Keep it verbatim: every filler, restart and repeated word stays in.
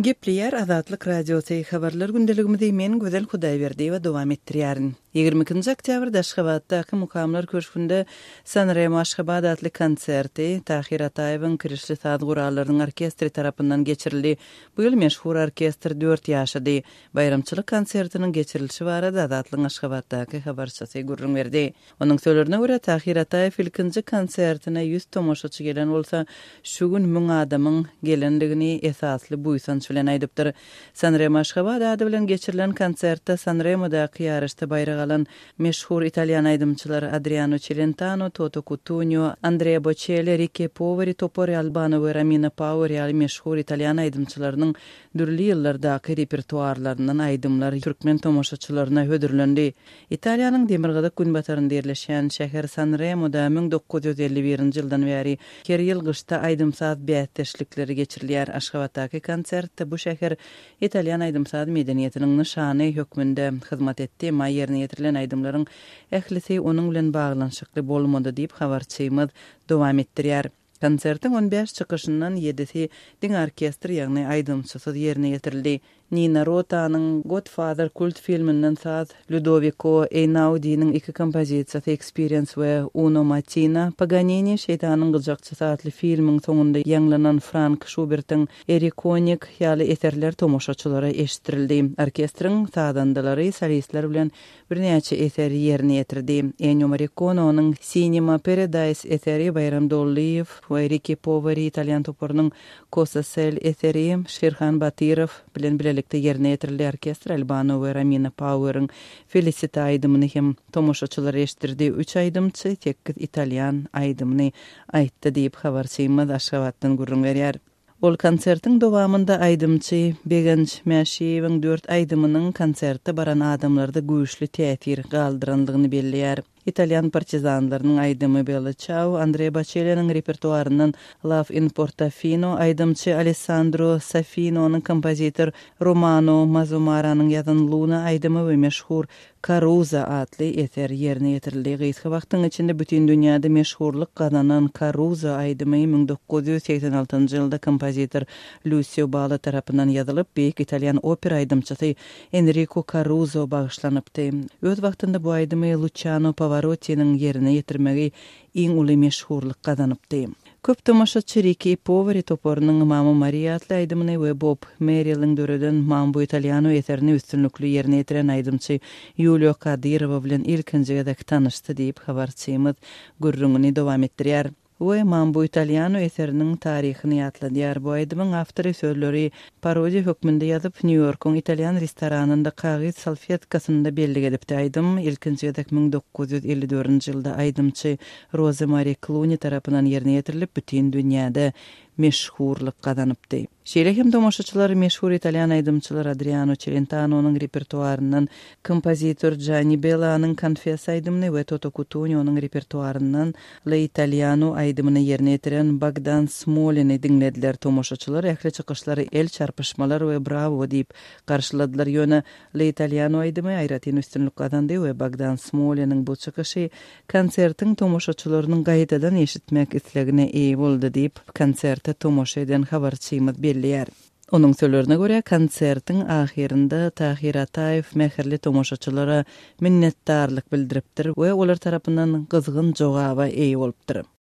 Gepliyer Azatlyk Radiosu habarlar gündeligimizde men Gözel Hudaýberdi we dowam etdirýärin. ýygrimikinji oktýabrda Aşgabatdaky mukamlar köşkünde Sanremo Aşgabat adly konserti Tahir Ataýewiň kirişli saz guralarynyň orkestri tarapyndan geçirildi. Bu ýyl meşhur orkestr dört ýaşady. Bayramçylyk konsertiniň geçirilişi barada Azatlyň Aşgabatdaky habarçysy gurrun berdi. Onuň söýlerine görä Tahir Ataýew ilkinji konsertine ýüz tomoşaçy gelen bolsa, şu gün müň adamyň gelendigini esasly buýsanç bilen aýdypdyr. Sanremo Aşgabat ady bilen geçirilen konsertde Sanremo'daky ýarışda bayrag alan meşhur Italian aýdymçylar Adriano Celentano, Toto Cutugno, Andrea Bocelli, Ricky Poveri, Topori Albano we Romina Power ýaly meşhur Italian aýdymçylarynyň dürli ýyllardaky repertuarlaryndan aýdymlar türkmen tomoşaçylaryna hödürlendi. Italiýanyň Demirgazyk günbatarynda ýerleşen şäher Sanremo'da müň dokuz ýüz elli birinji ýyldan bäri her ýyl gyşda aýdymsaz bätdeşlikleri geçirilýär. Aşgabatdaky konsertde bu şäher Italian aýdymsaz medeniýetiniň nyşany hökmünde hyzmat etdi. Ma ýerine ýetirilen aýdymlaryň ählisi onuň bilen baglanşykly bolmady diýip habarçymyz dowam etdirýär. Konsertiň on beş çykyşyndan ýedisi diň orkestr ýagny aýdymçysy ýerine ýetirildi. Nina Rota'nın Godfather kult filminden saz, Ludovico Einaudi'nin iki kompozisiyası Experience ve Uno Mattina, Paganini Şeytanın Gılcakçısı adlı filmin sonunda ýanglanan Frank Schubert'in Erikonik ýaly eserler tomoşaçylara eşittirildi. Orkestrın sazandalary solistler bilen bir näçe eseri ýerine ýetirdi. Ennio Morricone onuň Cinema Paradise eseri, Bayram Dollaýew we Ricky Poveri Italian toporunyň Cosa Sel eseri, Şerhan Batyrow bilen birlikde ýerine ýetirildi. Orkestr Albano we Romina Power'ın Felicita aýdymyny hem tomoşaçylar eşitdirdi. Üç aýdymçy tekkiz Italian aýdymyny aýtdy diýip habarçymyz Aşgabatdan gurrun berýär. Ol konsertiň dowamında aýdymçy Begenç Mäşiýewiň dört aýdymynyň konsertde baran adamlarda güýçli täsir galdyrandygyny belliýär. Italian partizanlarynyň aýdymy Bella Ciao, Andrea Bocelli'niň repertuaryndan Love in Portofino, aýdymçy Alessandro Safino'nyň kompozitor Romano Mazzumaranyň ýazan Luna aýdymy we meşhur Caruso adly eser ýerine ýetirildi. Gysga wagtyň içinde bütün dünýäde meşhurlyk gazanan Caruso aýdymy müň dokuz ýüz seksen altynjy ýylda kompozitor Lucio Balla tarapyndan ýazylyp, beýik Italian opera aýdymçysy Enrico Caruso bagyşlanypdy. Öz wagtynda bu aýdymy Luciano Pavarotti'nin ýerine ýetirmegi iň uly meşhurlyk gazanypdy. Köp tomoşaçy Ricky Poveri toporunyň Mamma Maria adly aýdymyny we Bob Merrill döreden Mambo Italiano eserini üstünlükli ýerine ýetiren aýdymçy Julio Kadyrov bilen ilkinji ýadak tanyşdy diýip habarçymyz gurrungyny dowam etdirýär. We Mambo Italiano eseriniň taryhyny ýatladýar. Bu aýdymyň awtory sözleri parodiýa hökmünde ýazyp New Yorkyň Italian restoranynda kagyz salfetkasynda belli edipdi. Aýdym ilkinji ýadak müň dokuz ýüz elli dördünji ýylda aýdymçy Rosemary Clooney tarapyndan ýerine ýetirilip bütün dünýäde meşhurlyk gazanypdy. Şeýle hem tomoşaçylar meşhur Italian aýdymçylar Adriano Celentano'nyň repertuaryndan kompozitor Gianni Bella'nyň Confess aýdymyny we Toto Cutugno'nyň repertuaryndan La Italiano aýdymyny ýerine ýetiren Bogdan Smoliny dinlediler. Tomoşaçylar ähli çykyşlary el çarpışmalar we bravo diýip garşyladylar. Ýöne La Italiano aýdymy aýratyn üstünlük gazandy we Bogdan Smolinin bu çykyşy konsertiň tomoşaçylarynyň gaýtadan eşitmek islegine eý boldy diýip konsertde tomoşa eden habarçymyz belliýär. Onuň söýlerine görä konsertiň ahirinde Tahir Ataýew mäherli tomoşaçylara minnetdarlyk bildiripdir we olar tarapyndan gyzgyn jogaba eý bolupdyr.